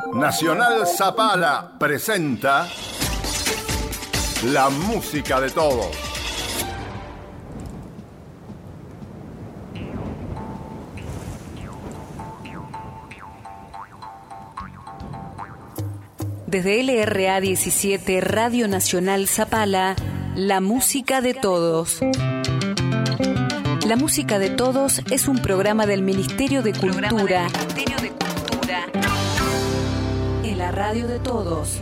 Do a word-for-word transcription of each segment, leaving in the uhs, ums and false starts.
Nacional Zapala presenta la música de todos. Desde L R A diecisiete, Radio Nacional Zapala, la música de todos. La música de todos es un programa del Ministerio de Cultura. Ministerio de Cultura. En la radio de todos.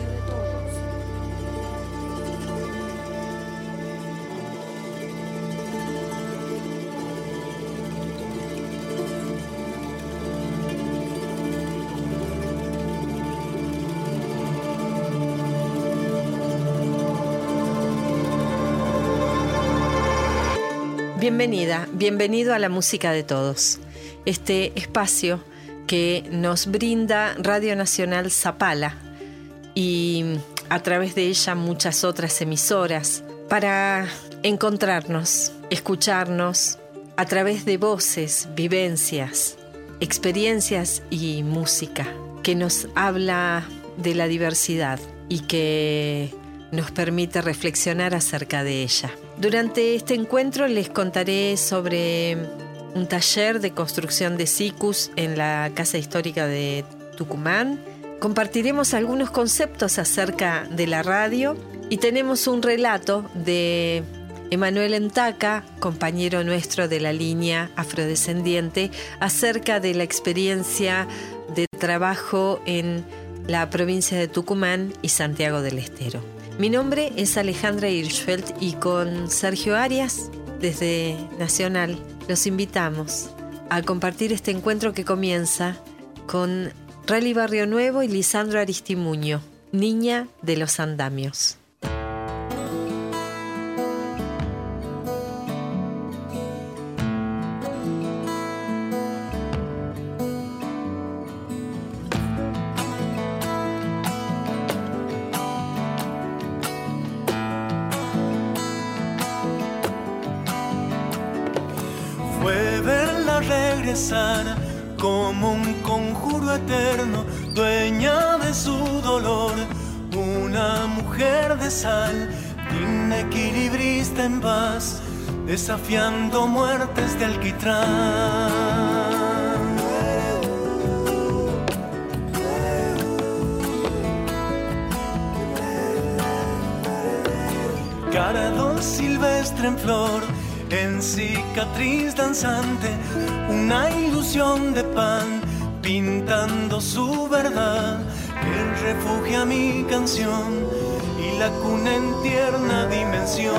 Bienvenida, bienvenido a la música de todos. Este espacio que nos brinda Radio Nacional Zapala y a través de ella muchas otras emisoras para encontrarnos, escucharnos a través de voces, vivencias, experiencias y música que nos habla de la diversidad y que nos permite reflexionar acerca de ella. Durante este encuentro les contaré sobre un taller de construcción de sikus en la Casa Histórica de Tucumán. Compartiremos algunos conceptos acerca de la radio y tenemos un relato de Emanuel Entaca, compañero nuestro de la línea afrodescendiente, acerca de la experiencia de trabajo en la provincia de Tucumán y Santiago del Estero. Mi nombre es Alejandra Hirschfeld y con Sergio Arias, desde Nacional, los invitamos a compartir este encuentro que comienza con Rally Barrio Nuevo y Lisandro Aristimuño, Niña de los Andamios. Como un conjuro eterno, dueña de su dolor, una mujer de sal, digna equilibrista en paz, desafiando muertes de alquitrán. Cardo silvestre en flor, en cicatriz danzante, una ilusión de pan, pintando su verdad, que refugia mi canción y la cuna en tierna dimensión.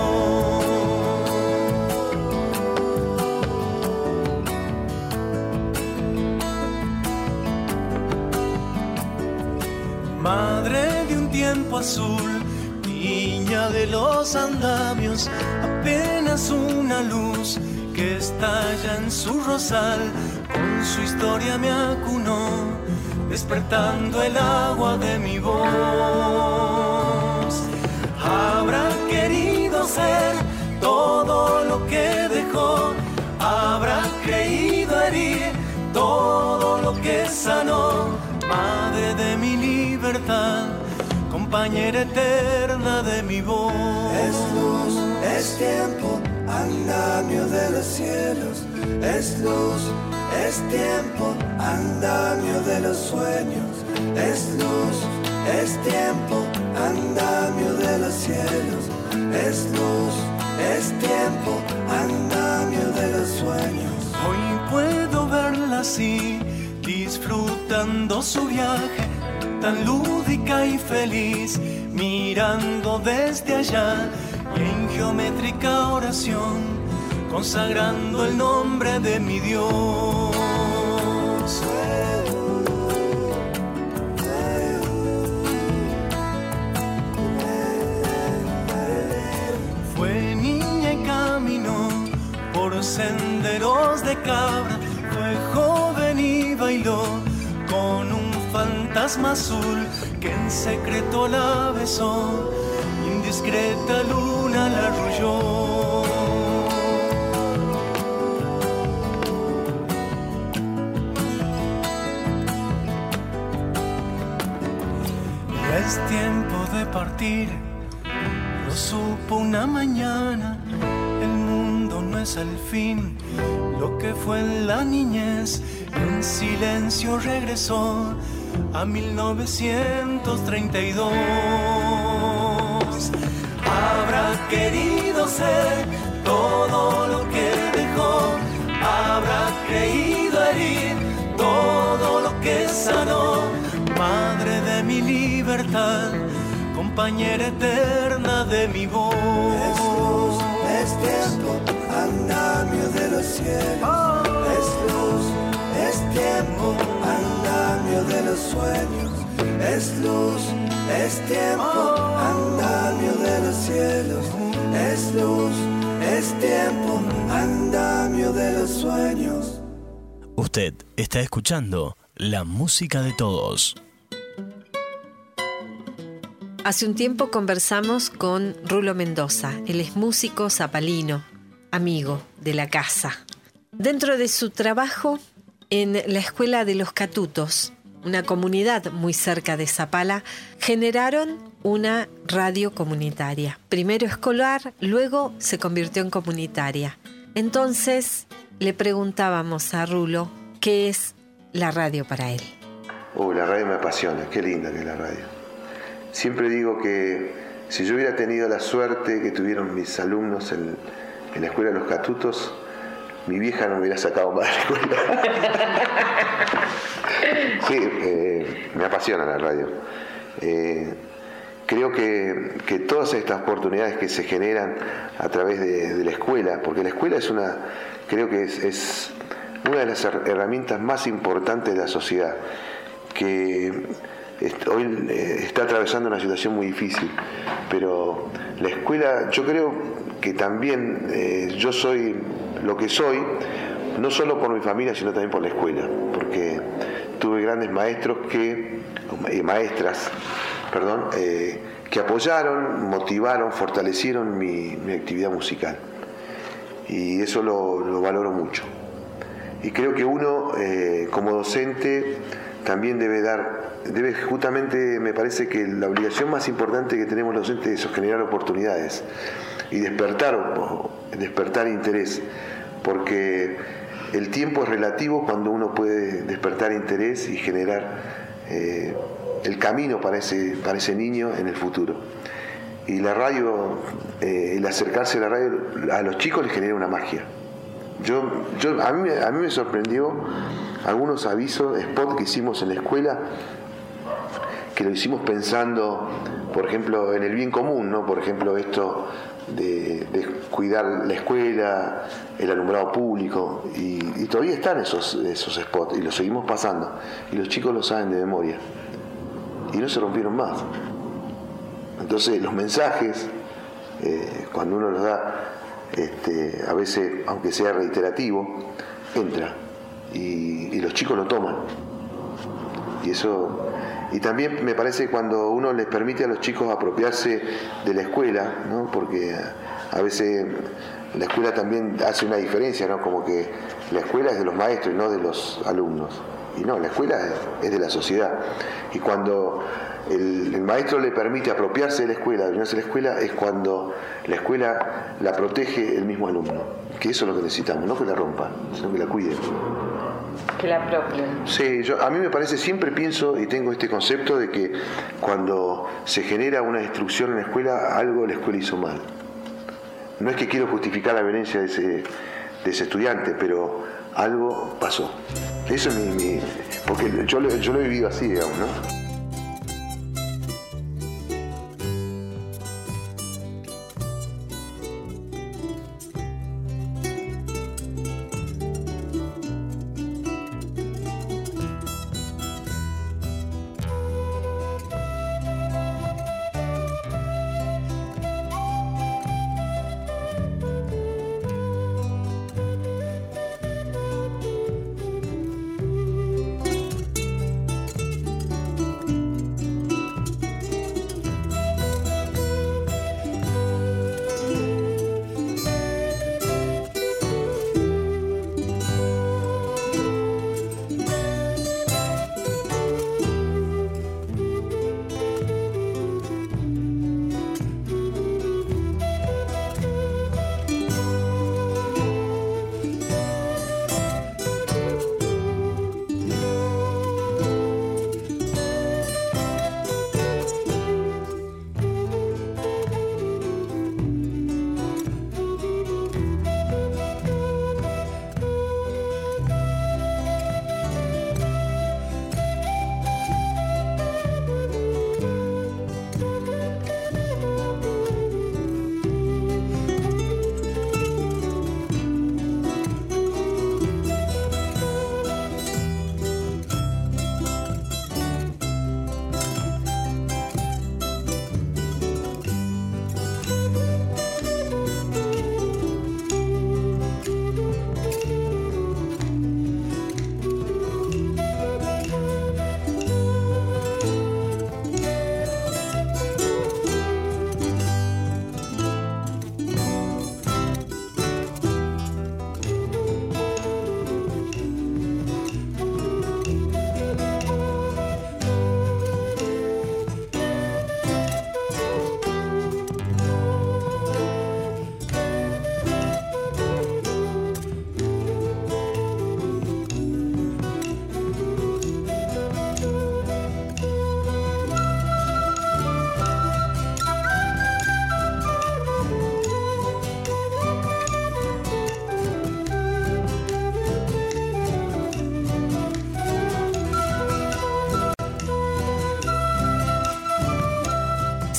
Madre de un tiempo azul, niña de los andamios, apenas una luz que estalla en su rosal, con su historia me acunó, despertando el agua de mi voz. Habrá querido ser todo lo que dejó, habrá creído herir todo lo que sanó, madre de mi libertad, compañera eterna de mi voz. Es luz, es tiempo, andamio de los cielos. Es luz, es tiempo, andamio de los sueños. Es luz, es tiempo, andamio de los cielos. Es luz, es tiempo, andamio de los sueños. Hoy puedo verla así, disfrutando su viaje, tan lúdica y feliz, mirando desde allá y en geométrica oración, consagrando el nombre de mi Dios. Fue niña y caminó por senderos de cabra, fue joven y bailó con un fantasma azul que en secreto la besó, indiscreta luna la arrulló. Es tiempo de partir, lo supo una mañana. El mundo no es el fin, lo que fue en la niñez. En silencio regresó a mil novecientos treinta y dos. Habrá querido ser todo lo que dejó, habrá creído herir todo lo que sanó. Madre de mi libertad, compañera eterna de mi voz. Es luz, es tiempo, andamio de los cielos. Es luz, es tiempo, andamio de los sueños. Es luz, es tiempo, andamio de los cielos. Es luz, es tiempo, andamio de los sueños. Usted está escuchando La Música de Todos. Hace un tiempo conversamos con Rulo Mendoza. Él es músico zapalino, amigo de la casa. Dentro de su trabajo en la Escuela de los Catutos, una comunidad muy cerca de Zapala, generaron una radio comunitaria. Primero escolar, luego se convirtió en comunitaria. Entonces le preguntábamos a Rulo qué es la radio para él. Uh, la radio me apasiona, qué linda que es la radio. Siempre digo que si yo hubiera tenido la suerte que tuvieron mis alumnos en, en la Escuela de los Catutos, mi vieja no me hubiera sacado más de la escuela. Sí, eh, me apasiona la radio. Eh, creo que, que todas estas oportunidades que se generan a través de, de la escuela, porque la escuela es una, creo que es, es una de las herramientas más importantes de la sociedad, que hoy está atravesando una situación muy difícil, pero la escuela, yo creo que también eh, yo soy lo que soy, no solo por mi familia, sino también por la escuela, porque tuve grandes maestros que, eh, maestras, perdón, eh, que apoyaron, motivaron, fortalecieron mi, mi actividad musical, y eso lo, lo valoro mucho. Y creo que uno, eh, como docente, también debe dar Debe justamente, me parece que la obligación más importante que tenemos los docentes es generar oportunidades y despertar, despertar interés, porque el tiempo es relativo cuando uno puede despertar interés y generar eh, el camino para ese, para ese niño en el futuro. Y la radio, eh, el acercarse a la radio a los chicos les genera una magia. Yo, yo, a mí, a mí me sorprendió algunos avisos, spots que hicimos en la escuela, que lo hicimos pensando, por ejemplo, en el bien común, ¿no? Por ejemplo, esto de, de cuidar la escuela, el alumbrado público, y, y todavía están esos, esos spots, y los seguimos pasando, y los chicos lo saben de memoria, y no se rompieron más. Entonces, los mensajes, eh, cuando uno los da, este, a veces, aunque sea reiterativo, entra, y, y los chicos lo toman, y eso. Y también me parece cuando uno les permite a los chicos apropiarse de la escuela, ¿no? Porque a veces la escuela también hace una diferencia, ¿no? Como que la escuela es de los maestros y no de los alumnos. Y no, la escuela es de la sociedad. Y cuando el, el maestro le permite apropiarse de la escuela, adueñarse de la escuela, es cuando la escuela la protege el mismo alumno. Que eso es lo que necesitamos, no que la rompan, sino que la cuiden. Que la apropien. Sí, yo, a mí me parece, siempre pienso y tengo este concepto de que cuando se genera una destrucción en la escuela, algo la escuela hizo mal. No es que quiero justificar la violencia de ese, de ese estudiante, pero algo pasó. Eso es mi, mi porque yo, yo lo he vivido así, digamos, ¿no?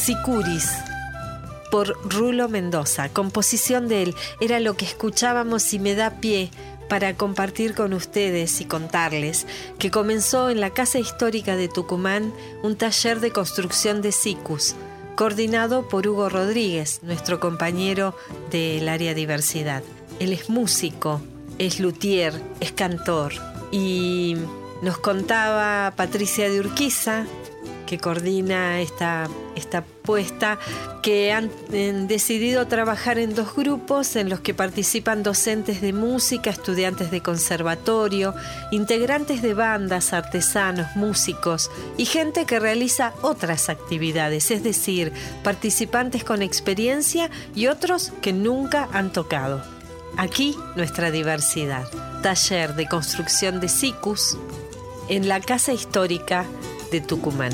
Sicuris, por Rulo Mendoza. Composición de él. Era lo que escuchábamos y me da pie para compartir con ustedes y contarles que comenzó en la Casa Histórica de Tucumán un taller de construcción de sicus, coordinado por Hugo Rodríguez, nuestro compañero del área diversidad. Él es músico, es luthier, es cantor. Y nos contaba Patricia de Urquiza, que coordina esta, esta puesta, que han, han decidido trabajar en dos grupos en los que participan docentes de música, estudiantes de conservatorio, integrantes de bandas, artesanos, músicos y gente que realiza otras actividades, es decir, participantes con experiencia y otros que nunca han tocado. Aquí nuestra diversidad. Taller de construcción de sicus en la Casa Histórica de Tucumán.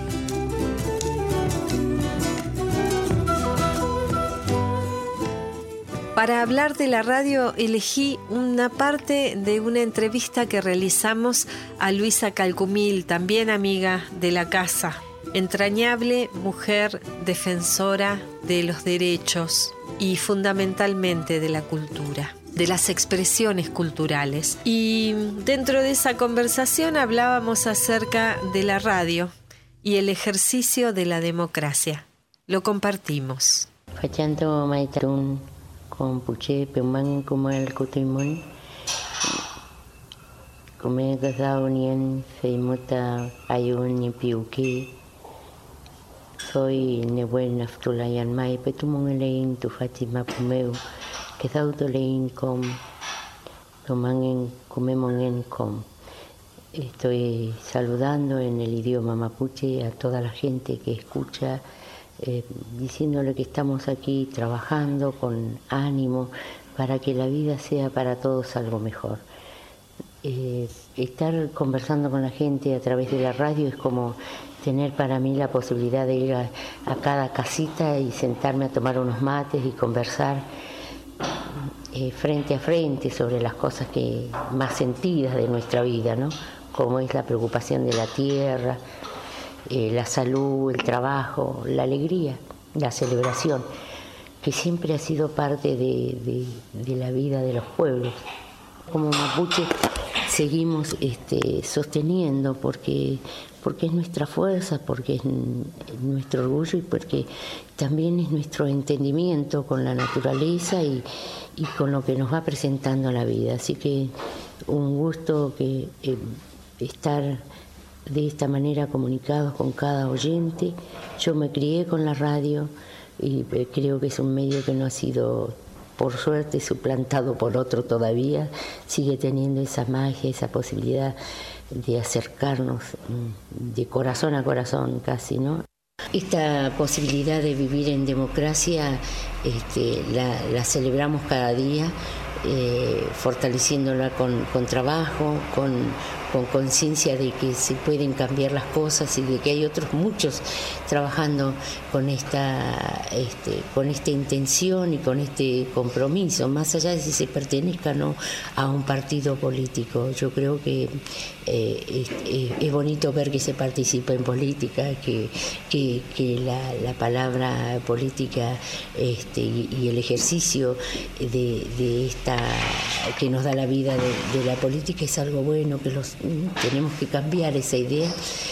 Para hablar de la radio elegí una parte de una entrevista que realizamos a Luisa Calcumil, también amiga de la casa, entrañable mujer defensora de los derechos y fundamentalmente de la cultura, de las expresiones culturales. Y dentro de esa conversación hablábamos acerca de la radio y el ejercicio de la democracia. Lo compartimos. Fachando maitarun con puche peman como el cotimón, como casado nien feimota ayun ni piuki. Soy nebuen naftulayan mai petumongelein tu Fatima pumeu. Que sautolein com tomangen comemongen com. Estoy saludando en el idioma mapuche a toda la gente que escucha, eh, diciéndole que estamos aquí trabajando con ánimo para que la vida sea para todos algo mejor. Eh, estar conversando con la gente a través de la radio es como tener para mí la posibilidad de ir a, a cada casita y sentarme a tomar unos mates y conversar Eh, frente a frente sobre las cosas que más sentidas de nuestra vida, ¿no? Como es la preocupación de la tierra, eh, la salud, el trabajo, la alegría, la celebración, que siempre ha sido parte de, de, de la vida de los pueblos. Como mapuche seguimos este, sosteniendo porque, porque es nuestra fuerza, porque es nuestro orgullo y porque también es nuestro entendimiento con la naturaleza y, y con lo que nos va presentando la vida. Así que un gusto que eh, estar de esta manera comunicados con cada oyente. Yo me crié con la radio y eh, creo que es un medio que no ha sido, por suerte, suplantado por otro todavía. Sigue teniendo esa magia, esa posibilidad de acercarnos de corazón a corazón casi, ¿no? Esta posibilidad de vivir en democracia este, la, la celebramos cada día, eh, fortaleciéndola con, con trabajo, con con conciencia de que se pueden cambiar las cosas y de que hay otros muchos trabajando con esta, este, con esta intención y con este compromiso, más allá de si se pertenezca o no a un partido político. Yo creo que eh, es, es bonito ver que se participa en política, que, que, que la, la palabra política este, y, y el ejercicio de, de esta que nos da la vida de, de la política es algo bueno, que los tenemos que cambiar esa idea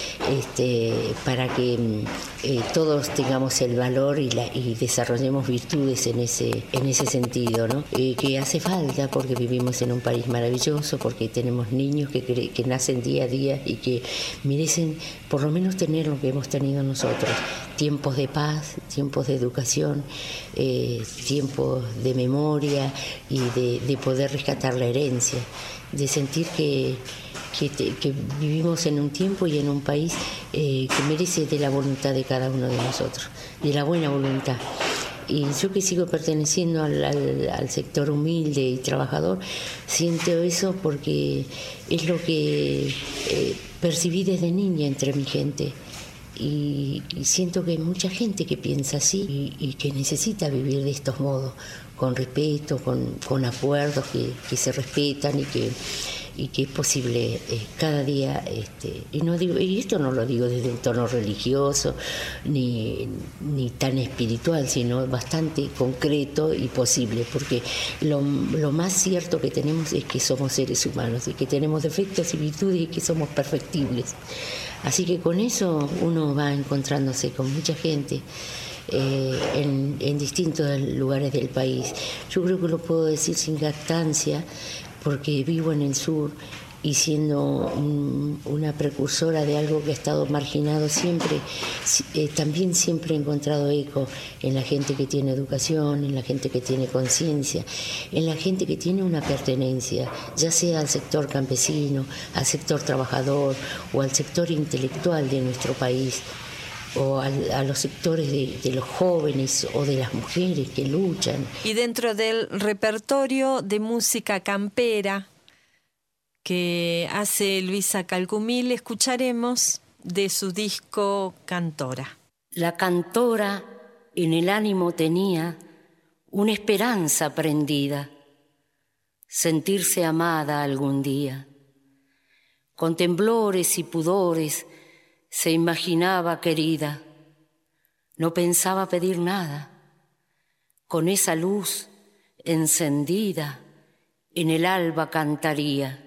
este, para que eh, todos tengamos el valor y, la, y desarrollemos virtudes en ese, en ese sentido, ¿no? Eh, que hace falta porque vivimos en un país maravilloso, porque tenemos niños que, cre- que nacen día a día y que merecen por lo menos tener lo que hemos tenido nosotros, tiempos de paz, tiempos de educación, eh, tiempos de memoria y de, de poder rescatar la herencia, de sentir que Que, te, que vivimos en un tiempo y en un país eh, que merece de la voluntad de cada uno de nosotros, de la buena voluntad. Y yo que sigo perteneciendo al, al, al sector humilde y trabajador, siento eso porque es lo que eh, percibí desde niña entre mi gente. Y, y siento que hay mucha gente que piensa así y, y que necesita vivir de estos modos, con respeto, con, con acuerdos que, que se respetan y que y que es posible eh, cada día, este, y, no digo, y esto no lo digo desde un tono religioso ni, ni tan espiritual, sino bastante concreto y posible, porque lo, lo más cierto que tenemos es que somos seres humanos y que tenemos defectos y virtudes y que somos perfectibles. Así que con eso uno va encontrándose con mucha gente eh, en, en distintos lugares del país. Yo creo que lo puedo decir sin jactancia, porque vivo en el sur y siendo un, una precursora de algo que ha estado marginado siempre, eh, también siempre he encontrado eco en la gente que tiene educación, en la gente que tiene conciencia, en la gente que tiene una pertenencia, ya sea al sector campesino, al sector trabajador o al sector intelectual de nuestro país, o al, a los sectores de, de los jóvenes o de las mujeres que luchan. Y dentro del repertorio de música campera que hace Luisa Calcumil, escucharemos de su disco Cantora. La cantora en el ánimo tenía una esperanza prendida, sentirse amada algún día. Con temblores y pudores se imaginaba querida, no pensaba pedir nada. Con esa luz encendida en el alba cantaría.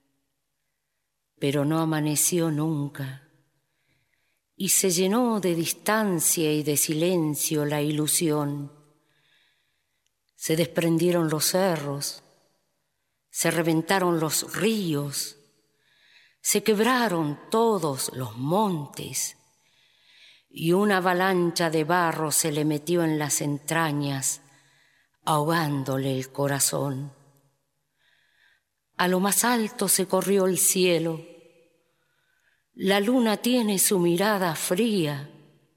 Pero no amaneció nunca, y se llenó de distancia y de silencio la ilusión. Se desprendieron los cerros, se reventaron los ríos, se quebraron todos los montes, y una avalancha de barro se le metió en las entrañas, ahogándole el corazón. A lo más alto se corrió el cielo. La luna tiene su mirada fría.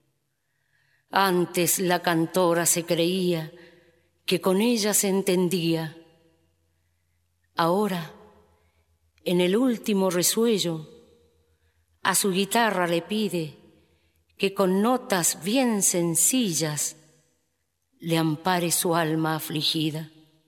Antes la cantora se creía que con ella se entendía. Ahora, en el último resuello, a su guitarra le pide que con notas bien sencillas le ampare su alma afligida.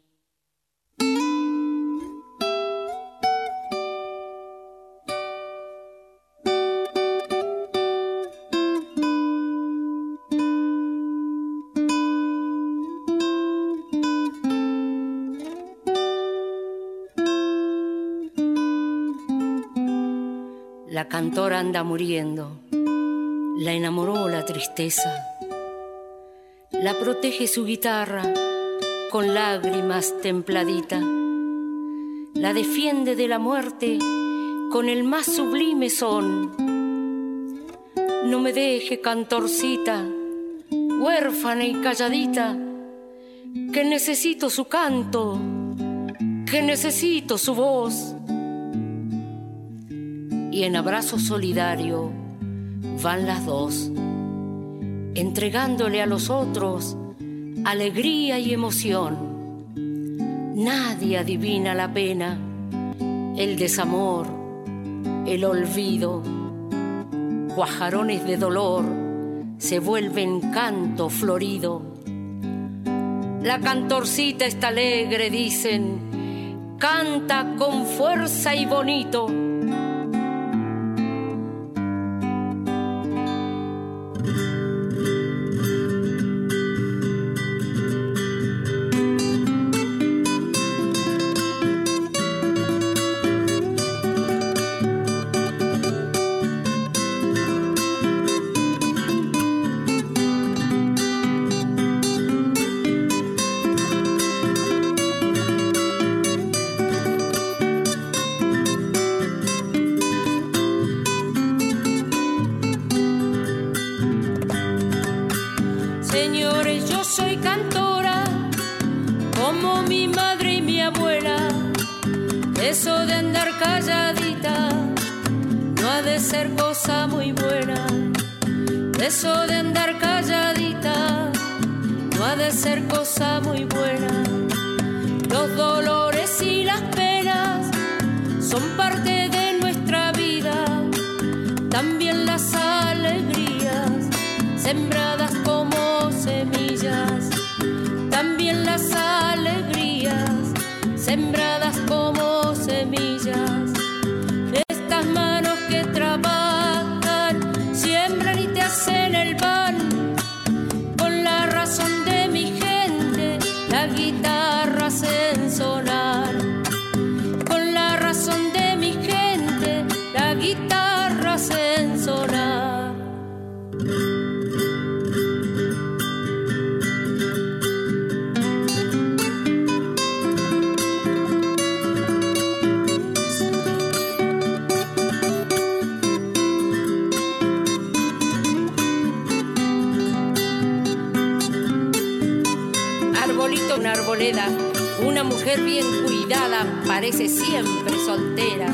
La cantora anda muriendo, la enamoró la tristeza, la protege su guitarra con lágrimas templadita, la defiende de la muerte con el más sublime son. No me deje, cantorcita, huérfana y calladita, que necesito su canto, que necesito su voz. Y en abrazo solidario van las dos, entregándole a los otros alegría y emoción. Nadie adivina la pena, el desamor, el olvido. Guajarones de dolor se vuelven canto florido. La cantorcita está alegre, dicen, canta con fuerza y bonito. Eso de andar calladita no ha de ser cosa muy buena. Eso de andar calladita no ha de ser cosa muy buena. Los dolores y las penas son parte de nuestra vida, también las alegrías sembradas como semillas, también las alegrías sembradas como semillas. toda una arboleda. Una mujer bien cuidada parece siempre soltera.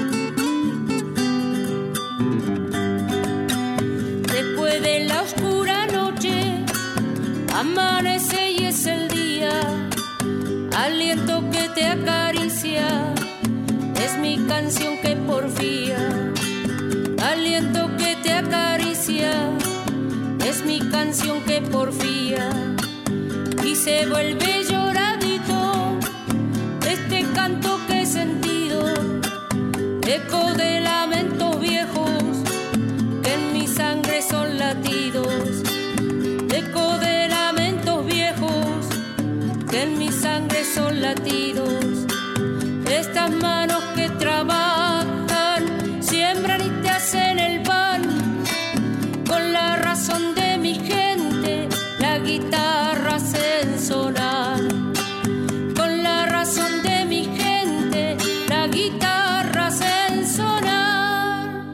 Después de la oscura noche, amanece y es el día. Aliento que te acaricia, es mi canción que porfía. Aliento que te acaricia, es mi canción que porfía. Y se vuelve lloradito este canto que he sentido, eco de lamentos viejos que en mi sangre son latidos. Eco de lamentos viejos que en mi sangre son latidos. Estas manos que trabajan, siembran y te hacen el pan. Con la razón de mi gente, la guitarra hacen sonar. Con la razón de mi gente, la guitarra hacen sonar.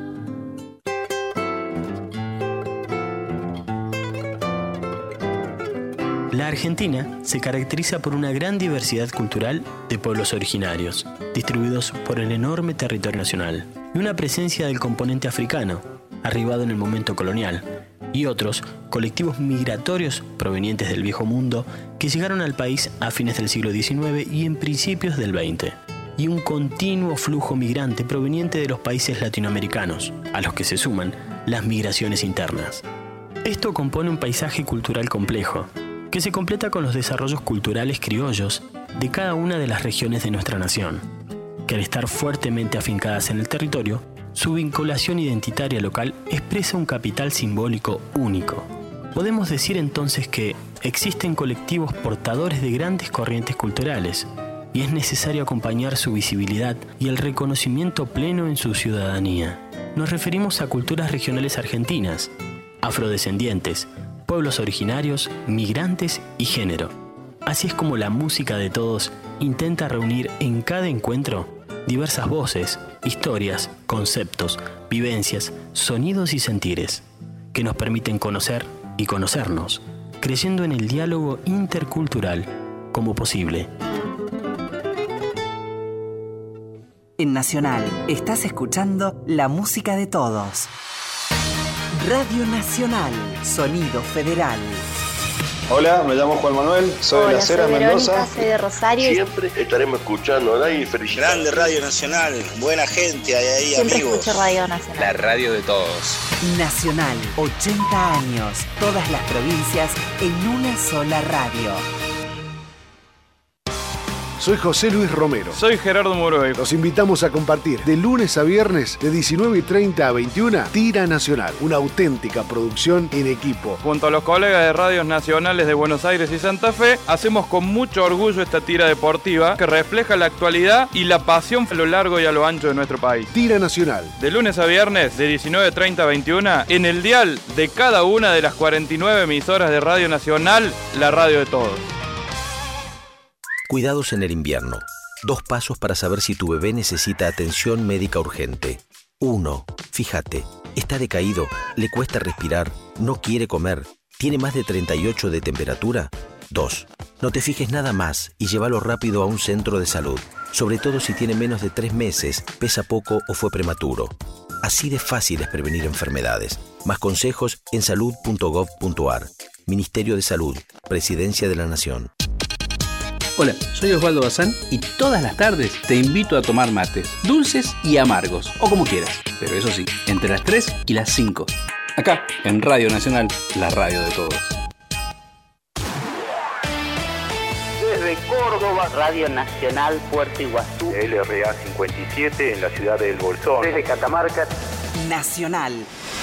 La Argentina se caracteriza por una gran diversidad cultural de pueblos originarios, distribuidos por el enorme territorio nacional, y una presencia del componente africano, arribado en el momento colonial, y otros colectivos migratorios provenientes del Viejo Mundo que llegaron al país a fines del siglo diecinueve y en principios del veinte, y un continuo flujo migrante proveniente de los países latinoamericanos, a los que se suman las migraciones internas. Esto compone un paisaje cultural complejo, que se completa con los desarrollos culturales criollos de cada una de las regiones de nuestra nación, que al estar fuertemente afincadas en el territorio, su vinculación identitaria local expresa un capital simbólico único. Podemos decir entonces que existen colectivos portadores de grandes corrientes culturales, y es necesario acompañar su visibilidad y el reconocimiento pleno en su ciudadanía. Nos referimos a culturas regionales argentinas, afrodescendientes, pueblos originarios, migrantes y género. Así es como la música de todos intenta reunir en cada encuentro diversas voces, historias, conceptos, vivencias, sonidos y sentires, que nos permiten conocer y conocernos, creyendo en el diálogo intercultural como posible. En Nacional estás escuchando la música de todos. Radio Nacional, sonido federal. Hola, me llamo Juan Manuel, soy de Las Heras, Mendoza. Soy de Rosario. Siempre estaremos escuchando, ¿no? Y felicidades. Grande Radio Nacional, buena gente, hay ahí Siempre amigos. Escucho Radio Nacional. La radio de todos. Nacional, ochenta años, todas las provincias en una sola radio. Soy José Luis Romero. Soy Gerardo Moroy. Los invitamos a compartir de lunes a viernes de diecinueve y treinta a veintiuna Tira Nacional, una auténtica producción en equipo. Junto a los colegas de radios nacionales de Buenos Aires y Santa Fe, hacemos con mucho orgullo esta tira deportiva que refleja la actualidad y la pasión a lo largo y a lo ancho de nuestro país. Tira Nacional. De lunes a viernes de diecinueve treinta a veintiuna en el dial de cada una de las cuarenta y nueve emisoras de Radio Nacional, la radio de todos. Cuidados en el invierno. Dos pasos para saber si tu bebé necesita atención médica urgente. Uno. Fíjate, está decaído, le cuesta respirar, no quiere comer, tiene más de treinta y ocho de temperatura. Dos. No te fijes nada más y llévalo rápido a un centro de salud, sobre todo si tiene menos de tres meses, pesa poco o fue prematuro. Así de fácil es prevenir enfermedades. Más consejos en salud punto gov punto ar. Ministerio de Salud, Presidencia de la Nación. Hola, soy Osvaldo Bazán y todas las tardes te invito a tomar mates, dulces y amargos, o como quieras, pero eso sí, entre las tres y las cinco. Acá, en Radio Nacional, la radio de todos. Desde Córdoba, Radio Nacional Puerto Iguazú. L R A cincuenta y siete en la ciudad de El Bolsón. Desde Catamarca. Nacional.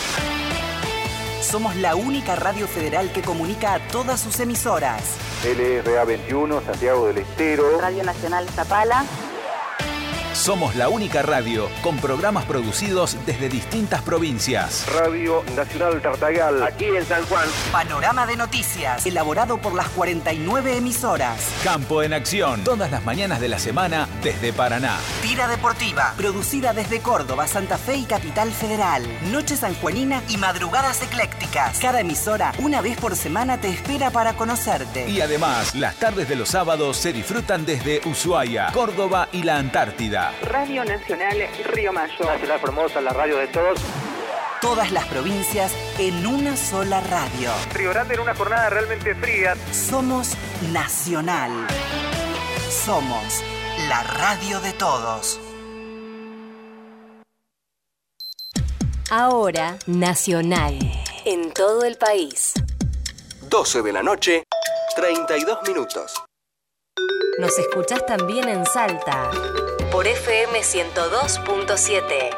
Somos la única radio federal que comunica a todas sus emisoras. L R A veintiuno, Santiago del Estero. Radio Nacional Zapala. Somos la única radio con programas producidos desde distintas provincias. Radio Nacional Tartagal, aquí en San Juan. Panorama de noticias, elaborado por las cuarenta y nueve emisoras. Campo en acción, todas las mañanas de la semana desde Paraná. Tira deportiva, producida desde Córdoba, Santa Fe y Capital Federal. Noche sanjuanina y madrugadas eclécticas. Cada emisora, una vez por semana, te espera para conocerte. Y además, las tardes de los sábados se disfrutan desde Ushuaia, Córdoba y la Antártida. Radio Nacional Río Mayo. Nacional Formosa, la radio de todos. Todas las provincias en una sola radio. Río Grande en una jornada realmente fría. Somos Nacional. Somos la radio de todos. Ahora, Nacional. En todo el país. doce de la noche, treinta y dos minutos. Nos escuchás también en Salta. Por F M ciento dos punto siete.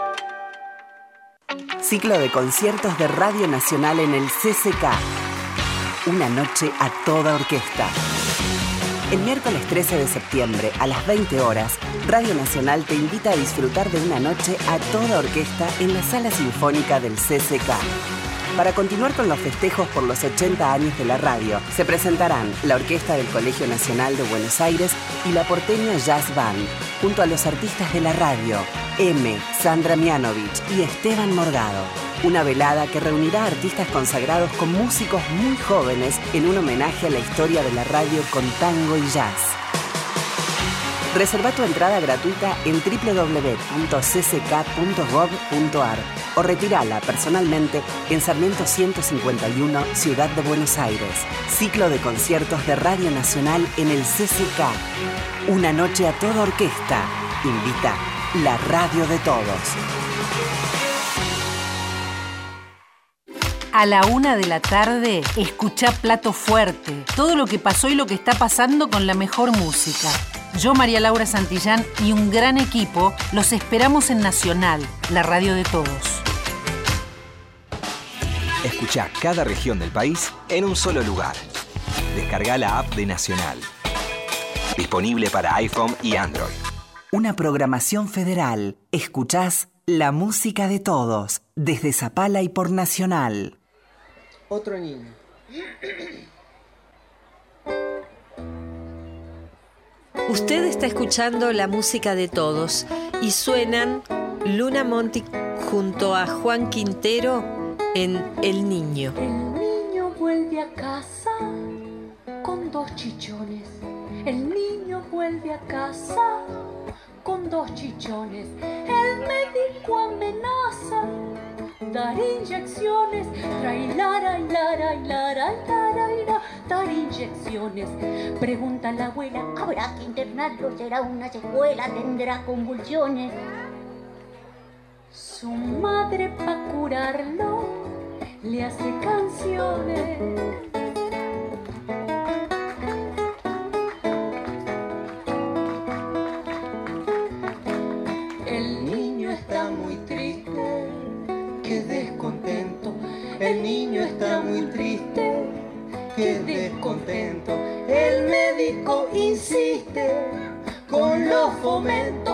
Ciclo de conciertos de Radio Nacional en el C C K. Una noche a toda orquesta. El miércoles trece de septiembre a las veinte horas, Radio Nacional te invita a disfrutar de una noche a toda orquesta en la Sala Sinfónica del C C K. Para continuar con los festejos por los ochenta años de la radio, se presentarán la Orquesta del Colegio Nacional de Buenos Aires y la Porteña Jazz Band, junto a los artistas de la radio, M, Sandra Mianovich y Esteban Morgado. Una velada que reunirá artistas consagrados con músicos muy jóvenes en un homenaje a la historia de la radio con tango y jazz. Reserva tu entrada gratuita en doble u doble u doble u punto c c k punto gov punto a r o retírala personalmente en Sarmiento ciento cincuenta y uno, Ciudad de Buenos Aires. Ciclo de conciertos de Radio Nacional en el C C K. Una noche a toda orquesta. Invita la radio de todos. A la una de la tarde, escuchá Plato Fuerte. Todo lo que pasó y lo que está pasando con la mejor música. Yo, María Laura Santillán y un gran equipo los esperamos en Nacional, la radio de todos. Escuchá cada región del país en un solo lugar. Descarga la app de Nacional. Disponible para iPhone y Android. Una programación federal. Escuchás la música de todos, desde Zapala y por Nacional. Otro niño. Usted está escuchando la música de todos y suenan Luna Monti junto a Juan Quintero en El Niño. El niño vuelve a casa con dos chichones. El niño vuelve a casa con dos chichones. El médico amenaza dar inyecciones. Trae lara, lara, lara, lara, lara, dar inyecciones. Pregunta la abuela, ¿habrá que internarlo? ¿Será una secuela? ¿Tendrá convulsiones? Su madre pa' curarlo le hace canciones. El niño está muy triste, qué descontento. El niño está muy triste, qué descontento. El médico insiste con los fomentos.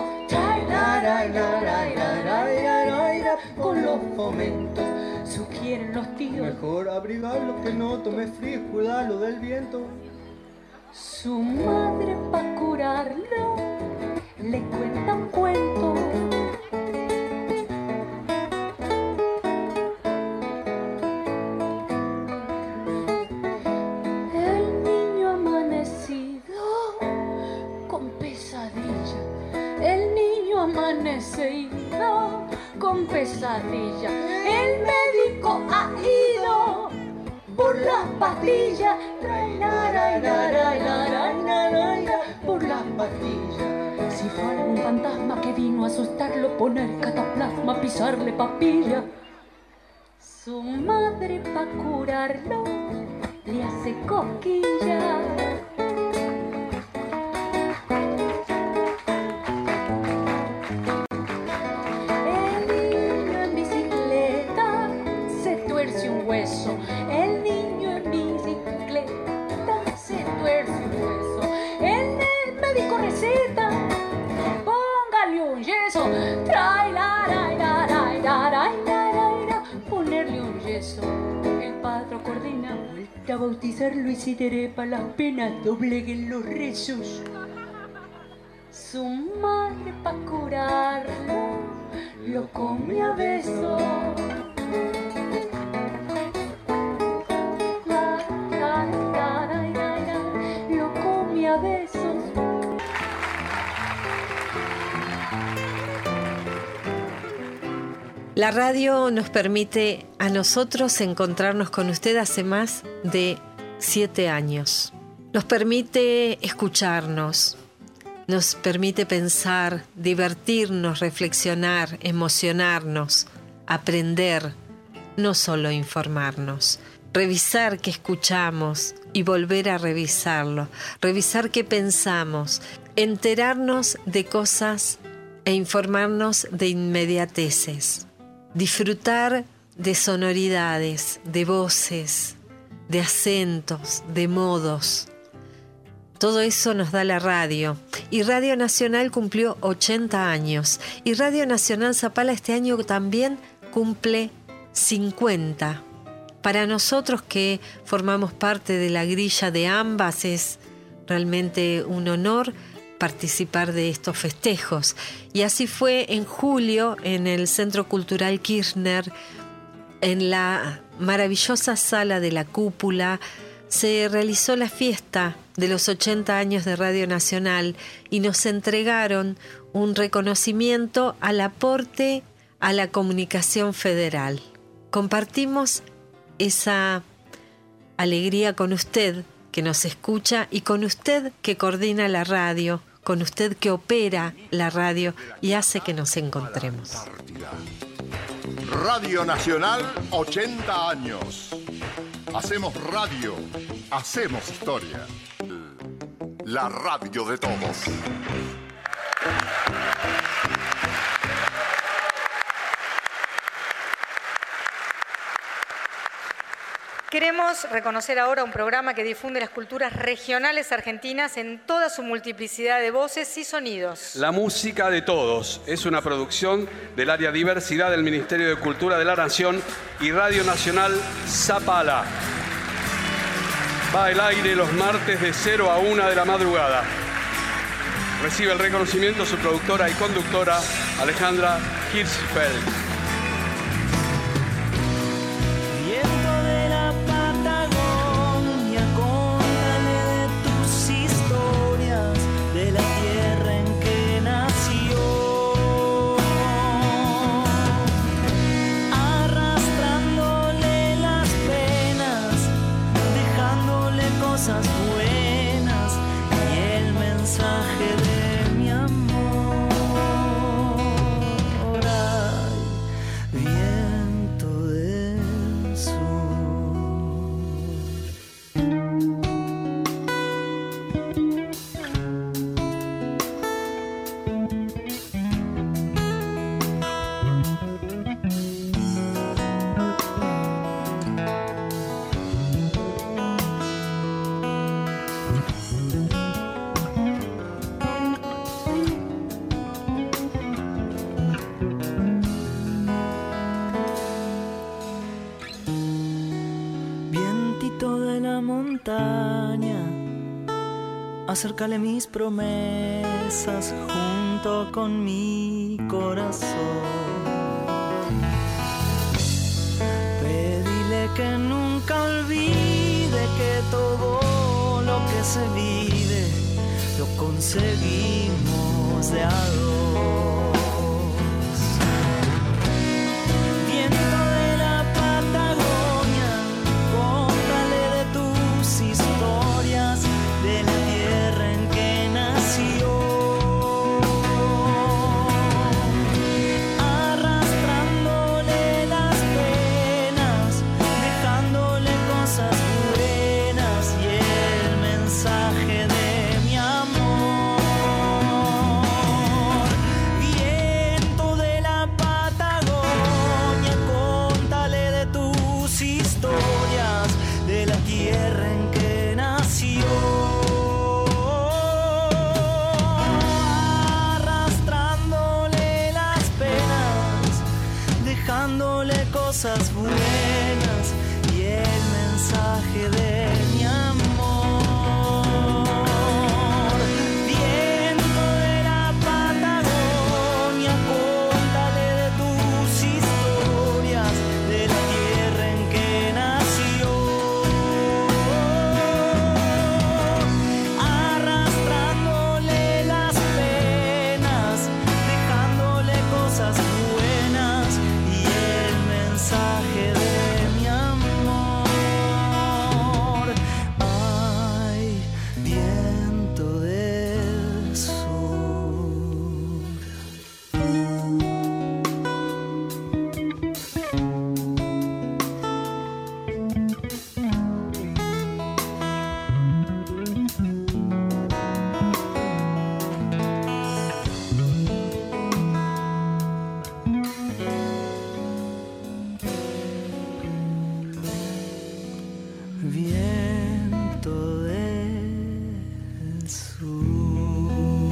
Con los fomentos sugieren los tíos. Mejor abrigarlo que no tome frío, cuidarlo del viento. Su madre pa' curarlo le cuenta un cuento. El niño amanecido con pesadilla. El niño amanecido con pesadilla. El médico ha ido por las pastillas. Por las pastillas. Si fue algún fantasma que vino a asustarlo, poner cataplasma, pisarle papilla. Su madre pa' curarlo le hace cosquillas. El niño en bicicleta se tuerce un hueso. El médico receta, póngale un yeso. El padre coordina vuelta a bautizarlo y si terepa las penas dobleguen los rezos. Su madre pa' curarlo lo come a besos. Lo come a besos. La radio nos permite a nosotros encontrarnos con usted hace más de siete años. Nos permite escucharnos, nos permite pensar, divertirnos, reflexionar, emocionarnos, aprender, no solo informarnos. Revisar qué escuchamos y volver a revisarlo, revisar qué pensamos, enterarnos de cosas e informarnos de inmediateces. Disfrutar de sonoridades, de voces, de acentos, de modos. Todo eso nos da la radio. Y Radio Nacional cumplió ochenta años. Y Radio Nacional Zapala este año también cumple cincuenta. Para nosotros que formamos parte de la grilla de ambas es realmente un honor participar de estos festejos. Y así fue en julio en el Centro Cultural Kirchner, en la maravillosa sala de la cúpula, se realizó la fiesta de los ochenta años de Radio Nacional y nos entregaron un reconocimiento al aporte a la comunicación federal. Compartimos esa alegría con usted que nos escucha y con usted que coordina la radio, con usted que opera la radio y hace que nos encontremos. Radio Nacional, ochenta años. Hacemos radio, hacemos historia. La radio de todos. Queremos reconocer ahora un programa que difunde las culturas regionales argentinas en toda su multiplicidad de voces y sonidos. La música de todos es una producción del área diversidad del Ministerio de Cultura de la Nación y Radio Nacional Zapala. Va al aire los martes de cero a una de la madrugada. Recibe el reconocimiento su productora y conductora Alejandra Hirschfeld. Acércale mis promesas junto con mi corazón. Pedile que nunca olvide que todo lo que se vive lo conseguimos de a dos. Viento de la Patagonia, contale de tus historias, de la tierra en que nació, arrastrándole las penas, dejándole cosas buenas y el mensaje de mi amor. buenas y el mensaje de mi amor. Viento de la Patagonia, contale de tus historias, de la tierra en que nació, arrastrándole las penas, dejándole cosas buenas y el mensaje de mi amor. Ay, viento del sur. Viento del sur.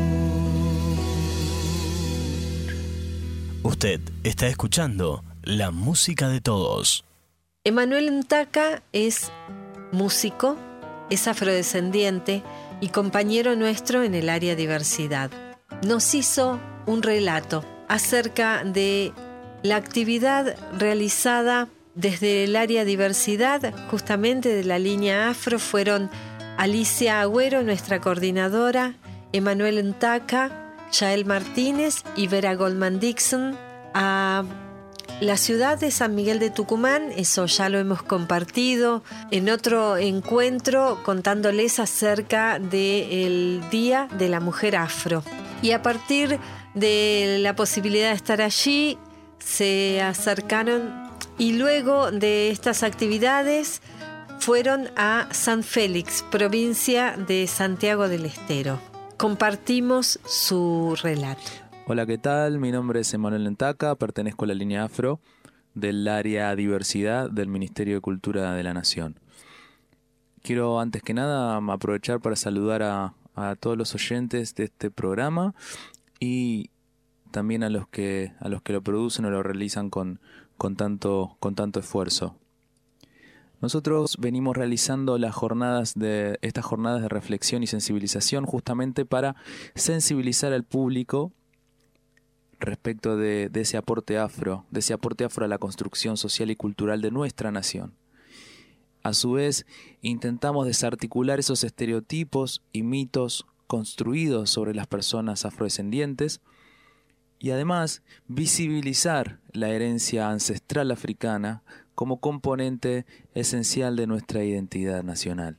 Usted está escuchando la música de todos. Emanuel Ntaca es músico, es afrodescendiente y compañero nuestro en el área diversidad. Nos hizo un relato acerca de la actividad realizada desde el área diversidad, justamente de la línea Afro. Fueron Alicia Agüero, nuestra coordinadora, Emanuel Ntaca, Yael Martínez y Vera Goldman Dixon, a la ciudad de San Miguel de Tucumán. Eso ya lo hemos compartido en otro encuentro contándoles acerca del Día de la Mujer Afro. Y a partir de la posibilidad de estar allí, se acercaron y luego de estas actividades fueron a San Félix, provincia de Santiago del Estero. Compartimos su relato. Hola, ¿qué tal? Mi nombre es Emanuel Ntaca, pertenezco a la línea Afro del área diversidad del Ministerio de Cultura de la Nación. Quiero antes que nada aprovechar para saludar a, a todos los oyentes de este programa y también a los que, a los que lo producen o lo realizan con, con, tanto, con tanto esfuerzo. Nosotros venimos realizando las jornadas de, estas jornadas de reflexión y sensibilización justamente para sensibilizar al público respecto de, de ese aporte afro, de ese aporte afro a la construcción social y cultural de nuestra nación. A su vez, intentamos desarticular esos estereotipos y mitos construidos sobre las personas afrodescendientes y además visibilizar la herencia ancestral africana como componente esencial de nuestra identidad nacional.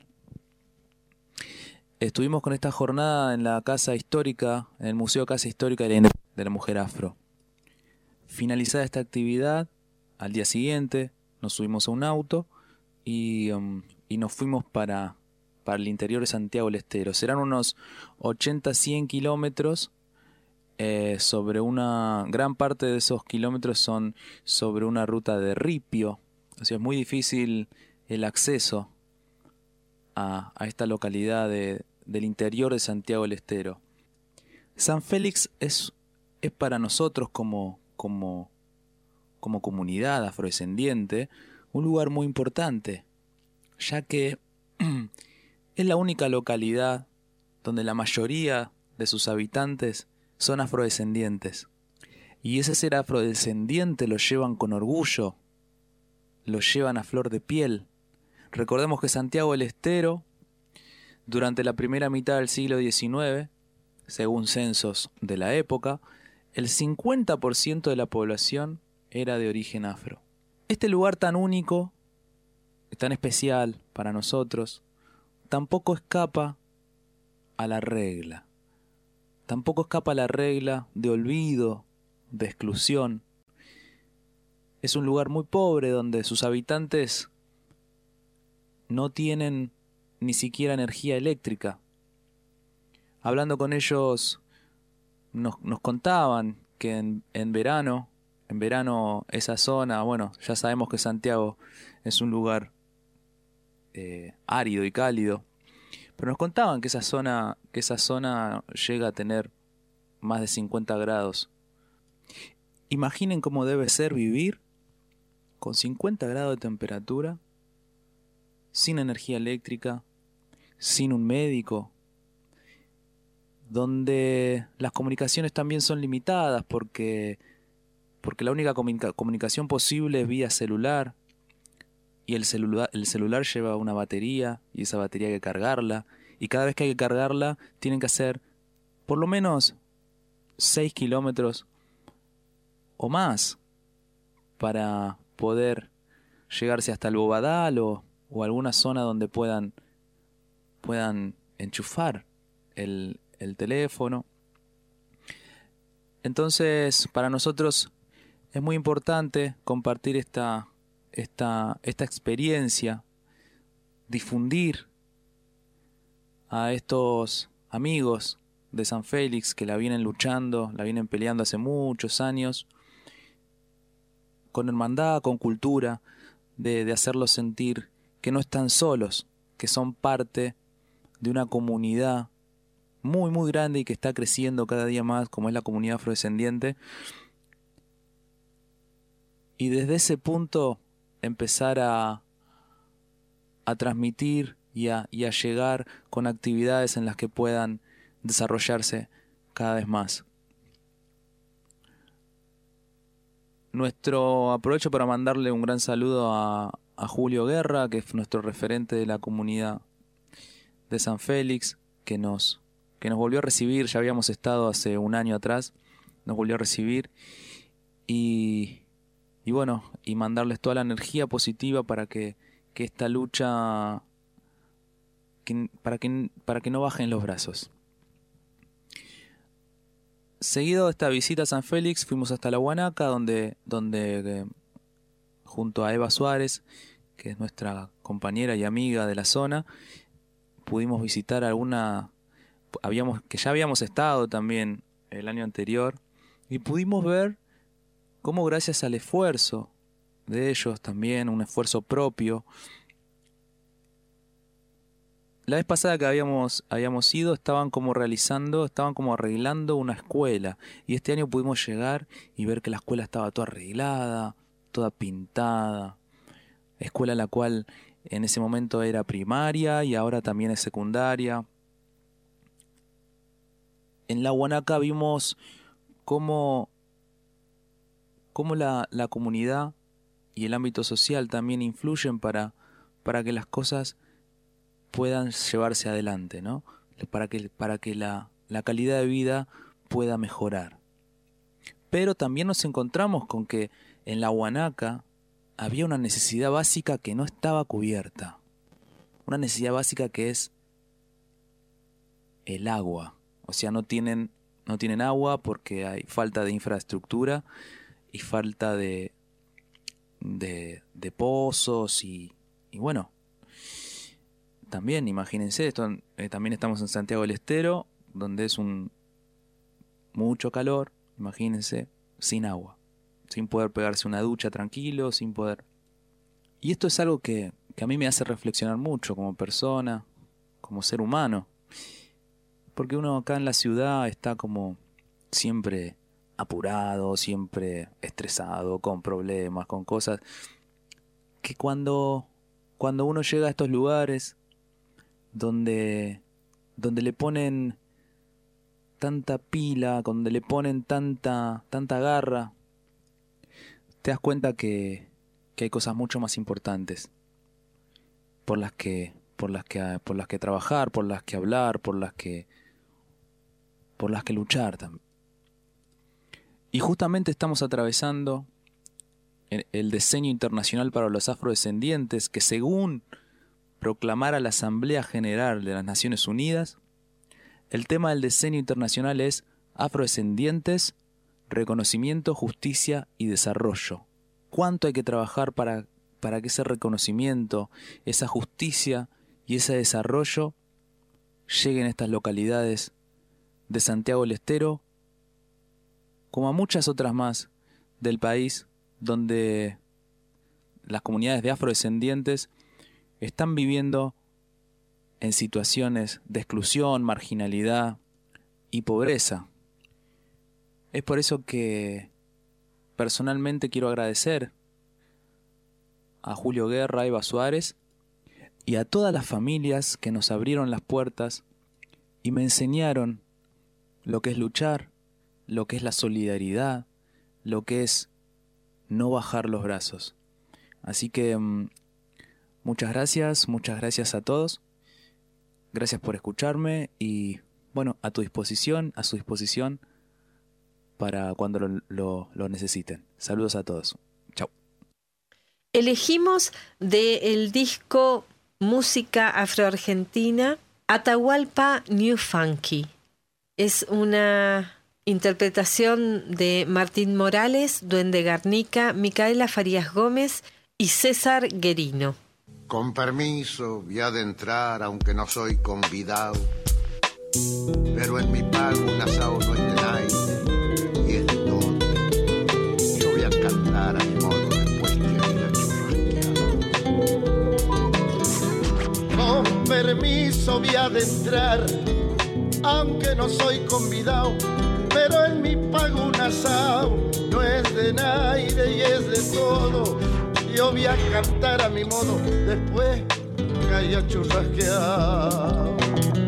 Estuvimos con esta jornada en la Casa Histórica, en el Museo Casa Histórica de la, de la Mujer Afro. Finalizada esta actividad, al día siguiente nos subimos a un auto y, um, y nos fuimos para, para el interior de Santiago del Estero. Serán unos ochenta a cien kilómetros. Eh, sobre una gran parte de esos kilómetros son sobre una ruta de ripio, o sea, es muy difícil el acceso a, a esta localidad de, del interior de Santiago del Estero. San Félix es, es para nosotros como, como, como comunidad afrodescendiente un lugar muy importante, ya que es la única localidad donde la mayoría de sus habitantes son afrodescendientes. Y ese ser afrodescendiente lo llevan con orgullo, lo llevan a flor de piel. Recordemos que Santiago del Estero, durante la primera mitad del siglo diecinueve, según censos de la época, el cincuenta por ciento de la población era de origen afro. Este lugar tan único, tan especial para nosotros, tampoco escapa a la regla. Tampoco escapa a la regla de olvido, de exclusión. Es un lugar muy pobre donde sus habitantes no tienen ni siquiera energía eléctrica. Hablando con ellos nos, nos contaban que en, en verano, en verano esa zona, bueno, ya sabemos que Santiago es un lugar eh, árido y cálido, pero nos contaban que esa zona, que esa zona llega a tener más de cincuenta grados. Imaginen cómo debe ser vivir con cincuenta grados de temperatura, sin energía eléctrica, sin un médico, donde las comunicaciones también son limitadas porque, porque la única comunica- comunicación posible es vía celular, y el celular, el celular lleva una batería, y esa batería hay que cargarla, y cada vez que hay que cargarla tienen que hacer por lo menos seis kilómetros o más para poder llegarse hasta el Bobadal o, o alguna zona donde puedan, puedan enchufar el, el teléfono. Entonces, para nosotros es muy importante compartir esta, esta, esta experiencia, difundir a estos amigos de San Félix que la vienen luchando, la vienen peleando hace muchos años, con hermandad, con cultura, de, de hacerlos sentir que no están solos, que son parte de una comunidad muy muy grande y que está creciendo cada día más, como es la comunidad afrodescendiente, y desde ese punto empezar a, a transmitir y a, y a llegar con actividades en las que puedan desarrollarse cada vez más. Nuestro aprovecho para mandarle un gran saludo a, a Julio Guerra, que es nuestro referente de la comunidad de San Félix, que nos, que nos volvió a recibir. Ya habíamos estado hace un año atrás, nos volvió a recibir, y, y bueno, y mandarles toda la energía positiva para que, que esta lucha, que, para, que, para que no bajen los brazos. Seguido de esta visita a San Félix, fuimos hasta La Huanaca, donde, donde eh, junto a Eva Suárez, que es nuestra compañera y amiga de la zona, pudimos visitar alguna, habíamos, que ya habíamos estado también el año anterior, y pudimos ver cómo gracias al esfuerzo de ellos también, un esfuerzo propio. La vez pasada que habíamos, habíamos ido, estaban como realizando, estaban como arreglando una escuela. Y este año pudimos llegar y ver que la escuela estaba toda arreglada, toda pintada. Escuela la cual en ese momento era primaria y ahora también es secundaria. En La Huanaca vimos cómo, cómo la, la comunidad y el ámbito social también influyen para, para que las cosas puedan llevarse adelante, ¿no? Para que, para que la, la calidad de vida pueda mejorar. Pero también nos encontramos con que en La Huanaca había una necesidad básica que no estaba cubierta. Una necesidad básica que es el agua. O sea, no tienen, no tienen agua porque hay falta de infraestructura y falta de, de, de pozos y, y bueno, también, imagínense, esto, eh, también estamos en Santiago del Estero, donde es un mucho calor, imagínense, sin agua, sin poder pegarse una ducha tranquilo, sin poder... Y esto es algo que, que a mí me hace reflexionar mucho como persona, como ser humano, porque uno acá en la ciudad está como siempre apurado, siempre estresado, con problemas, con cosas, que cuando, cuando uno llega a estos lugares donde, donde le ponen tanta pila, donde le ponen tanta, tanta garra, te das cuenta que, que hay cosas mucho más importantes por las que, por las que, por las que trabajar, por las que hablar, por las que, por las que luchar también. Y justamente estamos atravesando el, el Decenio Internacional para los Afrodescendientes, que según proclamara la Asamblea General de las Naciones Unidas, el tema del Decenio Internacional es Afrodescendientes, reconocimiento, justicia y desarrollo. ¿Cuánto hay que trabajar para, para que ese reconocimiento, esa justicia y ese desarrollo lleguen a estas localidades de Santiago del Estero, como a muchas otras más del país, donde las comunidades de afrodescendientes están viviendo en situaciones de exclusión, marginalidad y pobreza? Es por eso que personalmente quiero agradecer a Julio Guerra, a Eva Suárez y a todas las familias que nos abrieron las puertas y me enseñaron lo que es luchar, lo que es la solidaridad, lo que es no bajar los brazos. Así que mmm, muchas gracias, muchas gracias a todos. Gracias por escucharme y bueno, a tu disposición, a su disposición para cuando lo, lo, lo necesiten. Saludos a todos. Chau. Elegimos del disco Música Afroargentina Atahualpa New Funky. Es una interpretación de Martín Morales, Duende Garnica, Micaela Farías Gómez y César Guerino. Con permiso, voy a adentrar, aunque no soy convidado. Pero en mi pago un asado no es de nadie, y es de todo. Yo voy a cantar a mi modo después que haya churrasqueado. Con permiso, voy a adentrar, aunque no soy convidado. Pero en mi pago un asado no es de nadie y es de todo. Yo voy a cantar a mi modo después que haya churrasqueado.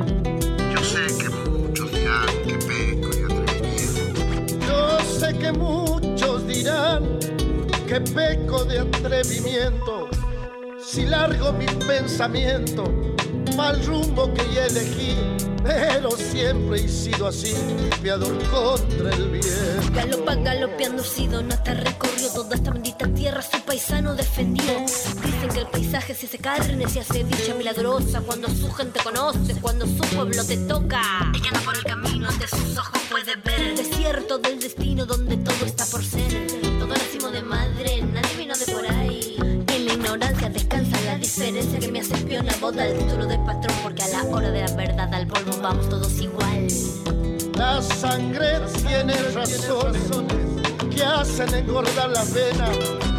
Yo sé que muchos dirán que peco y atrevimiento. Yo sé que muchos dirán que peco de atrevimiento. Si largo mi pensamiento, mal rumbo que ya elegí, pero siempre he sido así, piador contra el bien. Galopa, galopeando sido, Nata recorrió toda esta bendita tierra, su paisano defendió. Dicen que el paisaje se hace carne, se hace dicha milagrosa, cuando su gente conoce, cuando su pueblo te toca. Ella no por el camino, ante sus ojos puede ver el desierto del destino donde todo está por ser. Todo nacimos de madre, nadie vino de por ahí. En la ignorancia descansa la diferencia que me hace peón la boda, el título de patrón, porque a la hora de la verdad al polvo vamos todos igual. La sangre tiene razones que hacen engordar las venas.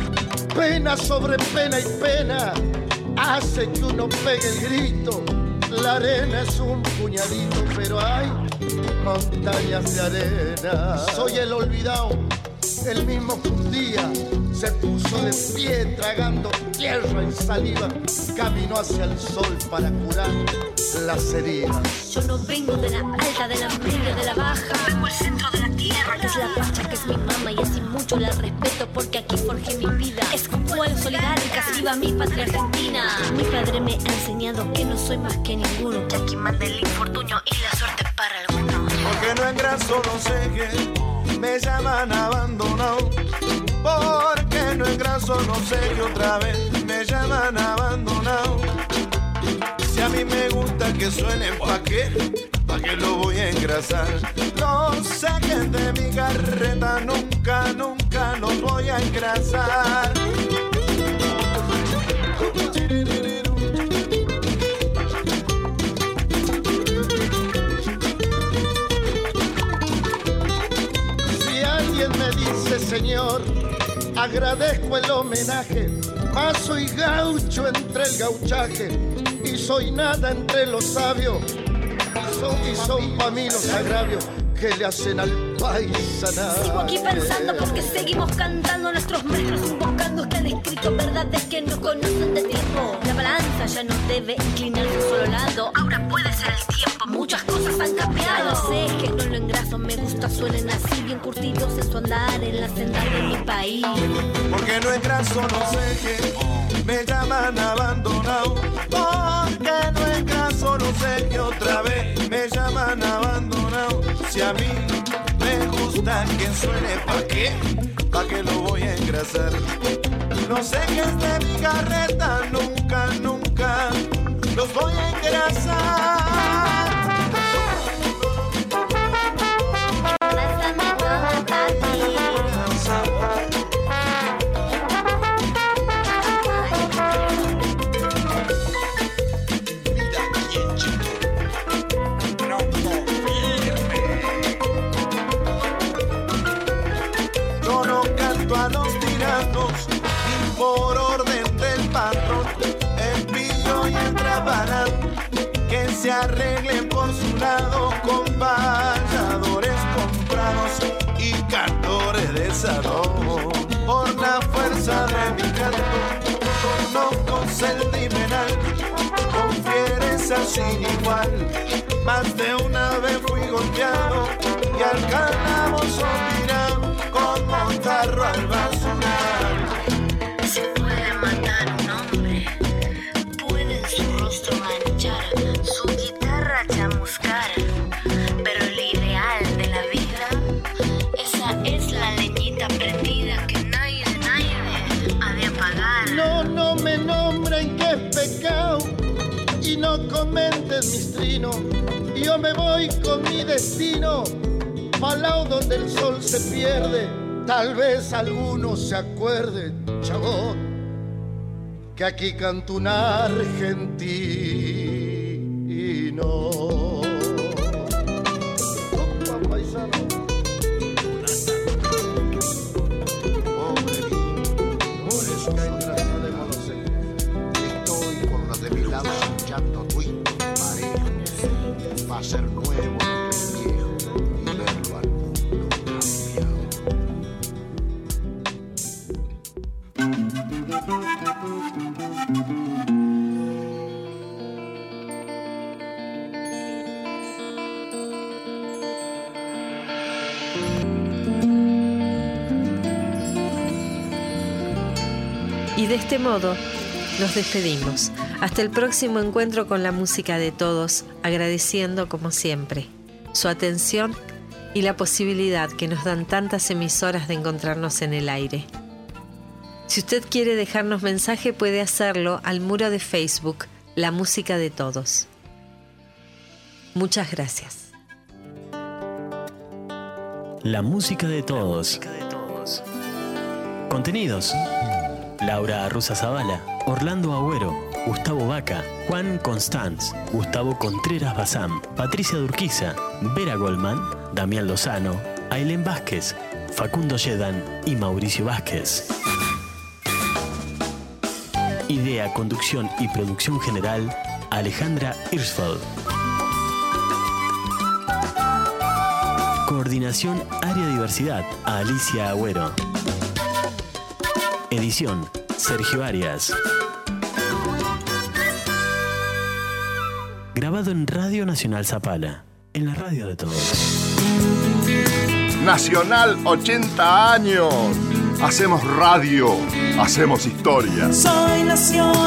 Pena sobre pena y pena hace que uno pegue el grito. La arena es un puñadito, pero hay montañas de arena. Soy el olvidado, el mismo que un día se puso de pie tragando tierra y saliva. Caminó hacia el sol para curar las heridas. Yo no vengo de la alta, de la media, de la baja. Vengo al centro de la tierra, que es la pacha, que es mi mamá. Y así mucho la respeto porque aquí forjé mi vida. Es cual solidaria, viva mi patria argentina. Mi padre me ha enseñado que no soy más que ninguno, que aquí manda el infortunio y la suerte para algunos. Porque no engraso los ejes, me llaman abandonado. Porque no engraso no sé que otra vez me llaman abandonado. Si a mí me gusta que suene, ¿pa' qué? ¿Pa' qué lo voy a engrasar? No saquen de mi carreta, nunca, nunca los voy a engrasar. Si alguien me dice señor, agradezco el homenaje, mas soy gaucho entre el gauchaje y soy nada entre los sabios. Son, y son pa' mí los agravios que le hacen al paisanaje. Sigo aquí pensando porque seguimos cantando, nuestros maestros invocando que han escrito verdades que no conocen de tiempo. La balanza ya no debe inclinarse a un solo lado, ahora puede ser el tiempo, muchas cosas han cambiado. Ya lo sé que no lo engraso, me gusta suenen así, bien curtidos en su andar en la senda de mi país. Porque no engraso no sé qué, me llaman abandonado. Porque no engraso no sé qué otra vez me llaman abandonado. Si a mí me gusta que suene, ¿pa' qué? ¿Pa' qué lo voy a engrasar? No sé qué es de mi carreta, nunca, nunca los voy a engrasar. A los tiranos y por orden del patrón envío y entrabarán que se arreglen por su lado con valladores comprados y cantores de salón por la fuerza de mi canto. el dimenal, con fiereza sin igual. Más de una vez fui golpeado y al calabozo tirado como un tarro al basural. Se puede matar un hombre, puede en su rostro manchar, su guitarra chamuscar, pero el ideal de la vida, esa es la leñita prendida que nadie, nadie ha de apagar. No, no me nombren que es pecado y no comenten mis trinos. Yo me voy con mi destino pa'l lado donde el sol se pierde. Tal vez algunos se acuerden, chabón, que aquí canto un argentino. Opa, paisano. Pobre niño, por eso soy de estoy con los de mi lado escuchando tuito parejo, va a ser nuevo lo que es viejo y verlo al mundo cambiado. Y de este modo nos despedimos. Hasta el próximo encuentro con la música de todos, agradeciendo como siempre su atención y la posibilidad que nos dan tantas emisoras de encontrarnos en el aire. Si usted quiere dejarnos mensaje, puede hacerlo al muro de Facebook, La Música de Todos. Muchas gracias. La música de todos. Contenidos: Laura Arruza Zavala, Orlando Agüero, Gustavo Vaca, Juan Constanz, Gustavo Contreras Bazán, Patricia Durquiza, Vera Goldman, Damián Lozano, Ailén Vázquez, Facundo Yedan y Mauricio Vázquez. Idea, conducción y producción general, Alejandra Hirschfeld. Coordinación Área Diversidad, Alicia Agüero. Edición, Sergio Arias. Grabado en Radio Nacional Zapala, en la radio de todos. Nacional ochenta años. Hacemos radio, hacemos historia. Soy nación.